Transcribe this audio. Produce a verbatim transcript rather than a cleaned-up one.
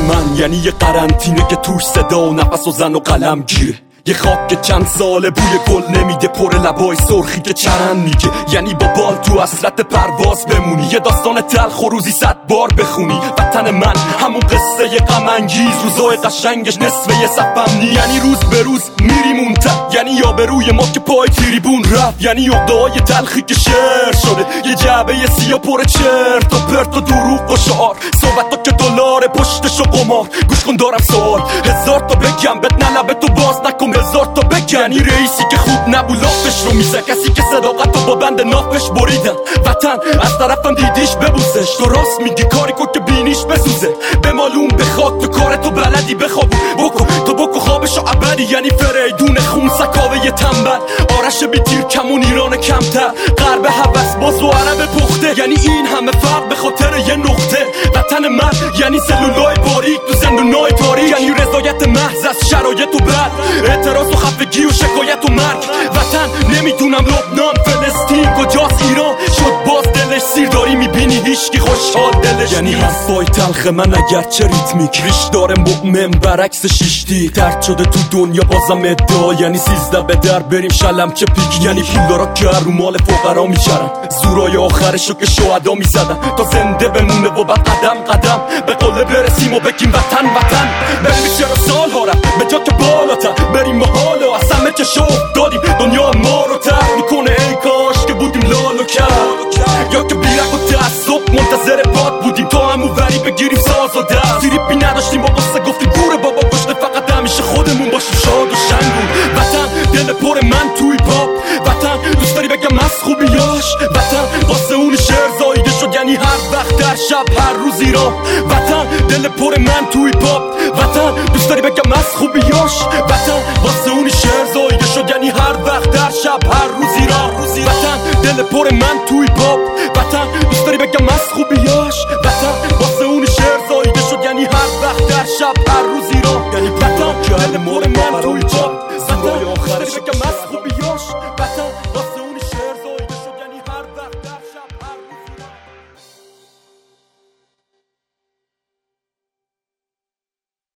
من یعنی یه قرنطینه که توش صدا و نفس و زن و قلم گیره، یه خاک که چند ساله بوی گل نمیده، پر لبای سرخی که چرند میگه، یعنی با بال تو حسرت پرواز بمونی، یه داستان تلخ و روزی صد بار بخونی. وطن من همون قصه غم انگیز، روزای قشنگش نصف یه صفم نی، یعنی روز به روز میری مونتر، یعنی یابروی ما که پای تریبون رفت، یعنی عقده‌های تلخی که شعر شده، یه جعبه سیاه پر چرت و پرت و دروغ و شعار، صحبت ها که دلار پشتش و قمار. گوش کن دارم سوال هزار تا بگم بهت، نه لبتو باز نکن هزار تا بکنی. رئیسی که خوب نبود لافش رو میزه، کسی که صداقت رو با بند نافش بریدن. وطن از طرفم دیدیش ببوسش، تو راست میگی کاری کن که بینیش بسوزه، بمالون به خاک تو کارتو بلدی، بخواب بکن تو بکن خوابشو ابدی، یعنی فریدون خون سکاوه یه تنبل، آرش بی تیر کمون ایران کمتر، غرب هوس باز و عرب پخته، یعنی این همه فرق به خاطر یه نقطه. وطن من یعنی سلولای باریک تو زندونای تاریک، یعنی رضایت محض از شرایط و بد، اعتراض و خفگی و شکایت و مرگ. وطن نمیدونم لبنان فلسطین کجاست، ایران شد باز دلش سیر، داری میبینی هیچکی خوشحال دلش، یعنی حرفای تلخ من اگرچه ریتمیک ریش داره مؤمن برعکس شیشتی، ترد شده تو دنیا بازم ادعا، یعنی سیزده به در بریم شلم چه پیک، یعنی پولدارا که رو مال فقرا میچرن، زورای آخرشو که شهدا میزدن تا زنده بمونه و بعد قدم قدم به قله برسیم و بگیم وطن وطن. بریم چرا سال ها رفت به جا که بالاتر بریم محال و از همه که شوق دادیم، دنیا ما رو ترک میکنه، ای کاش که بودیم لال و کرد، یا که بیرق و تعصب منتظر باد بودیم تا همون وری بگیریم ساز و دست، تریپی نداشتیم با قصه گفتیم گوره بابا گشته، فقط همیشه خودمون باشیم شاد و شنگون. وطن دل پر من توی پاپ، وطن دوست داری بگم از خوبیاش، وطن واسه اون شعر زایده شد، یعنی هر وقت در شب هر روز ایران. وطن دل پر من توی پاپ، وطن دوست داری بگم از خوبیاش، وطن واسه اون شعر زایده شد، یعنی هر وقت در شب هر روز ایران. وطن دل پر من توی پاپ، وطن دوست داری بگم از خوبیاش، وطن واسه اون شعر زایده شد، یعنی هر وقت در شب هر روز ایران. یعنی وطن دل پر من توی پاپ، وطن دوست داری بگم از خوبیاش.